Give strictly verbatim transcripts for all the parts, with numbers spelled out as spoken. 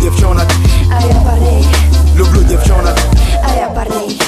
девчонок, а я парней. люблю девчонок, а я парней.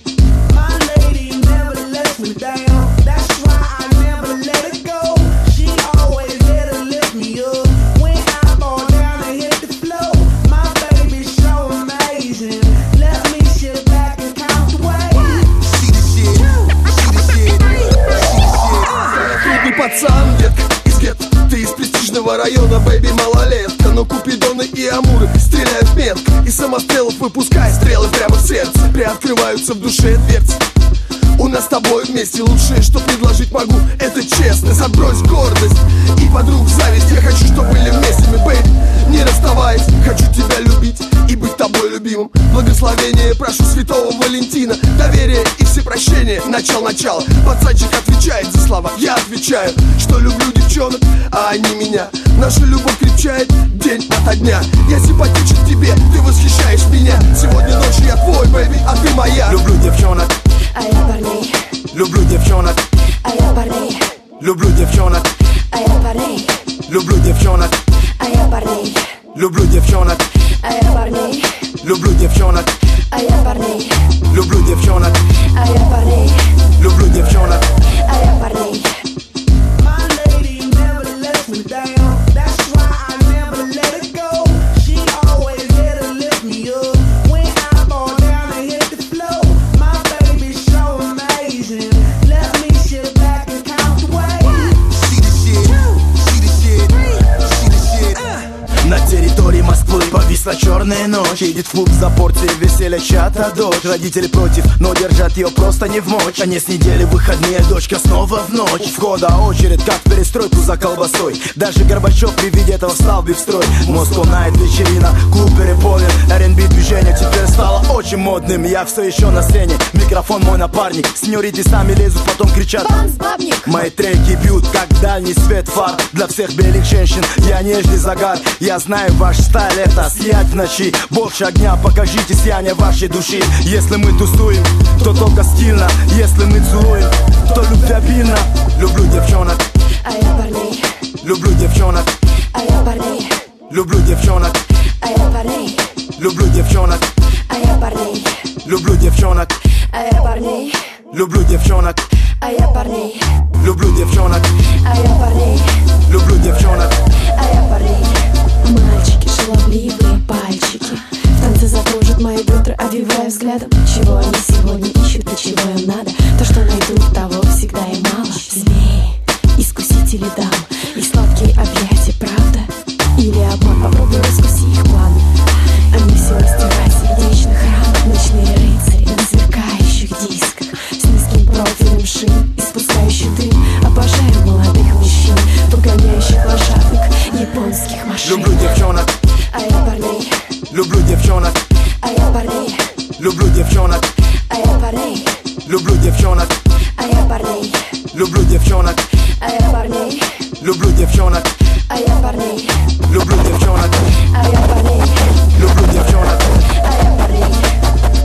Пацан, детка, из гетто, ты из престижного района, бэйби, малолетка. Но купидоны и амуры стреляют метко, и самострелов выпуская стрелы прямо в сердце. Приоткрываются в душе дверцы. У нас с тобой вместе лучшее, что предложить могу, это честность. Отбрось гордость и подруг зависть. Я хочу, чтобы были вместе мы, бэйби, не расставаясь. Хочу тебя любить и быть тобой любимым. Благословение прошу святого Валентина, доверие и всепрощение. Начал-начало, пацанчик отвечает за слова. Я отвечаю, что люблю девчонок, а они меня. Наша любовь крепчает день ото дня. Я симпатичен тебе, ты восхищаешь меня. Сегодня ночью я твой, бэйби, а ты моя. люблю девчонок, а я парней. люблю девчонок, а я парней. люблю девчонок, а я парней. люблю девчонок, а я парней. люблю девчонок, а я парней. люблю девчонок, а я парней. люблю девчонок, а я парней. люблю девчонок, а я парней. На территории Москвы повисла черная ночь. Едет в клуб за порцией веселья чата дочь. Родители против, но держат ее просто не в мочь. Конец недели, выходные, дочка снова в ночь. У входа очередь, как в перестройку за колбасой. Даже Горбачев при виде этого стал бив строй. Москва Найт, вечерина, клуб переполнен. эр энд би движение теперь стало очень модным. Я все еще на сцене, микрофон мой напарник. Сеньорити сами лезут, потом кричат: мои треки бьют, как дальний свет фар. Для всех белых женщин я нежный загар. Я знаю ваш стиль, это сиять в ночи. Больше огня, покажите сияние вашей души. Если мы тусуем, то только стильно. Если мы целуем, то любвеобильно. люблю девчонок, а я парней. люблю девчонок, а я парней. люблю девчонок, а я парней. люблю девчонок, а я парней. люблю девчонок, а я парней. люблю девчонок, а я парней. люблю девчонок, а я парней. люблю девчонок, а я парней. Мальчики, шаловливые пальчики в танце закружат мои бедра, обвивая взглядом. Чего они сегодня ищут и чего им надо? То, что найдут, того всегда и мало. Змеи, искусители дам, их сладкие объятия, правда? Или обман? Попробуй раскуси их план. Они все растирают сердечных ран. Ночные рыцари на сверкающих дисках с низким профилем шин, испускающих дым. Обожаю молодых мужчин, погоняющих лошадок японских машин. люблю девчонок, а я парней. люблю девчонок, а я парней. люблю девчонок, а я парней. люблю девчонок, а я парней. люблю девчонок, а я парней. люблю девчонок, а я парней. люблю девчонок.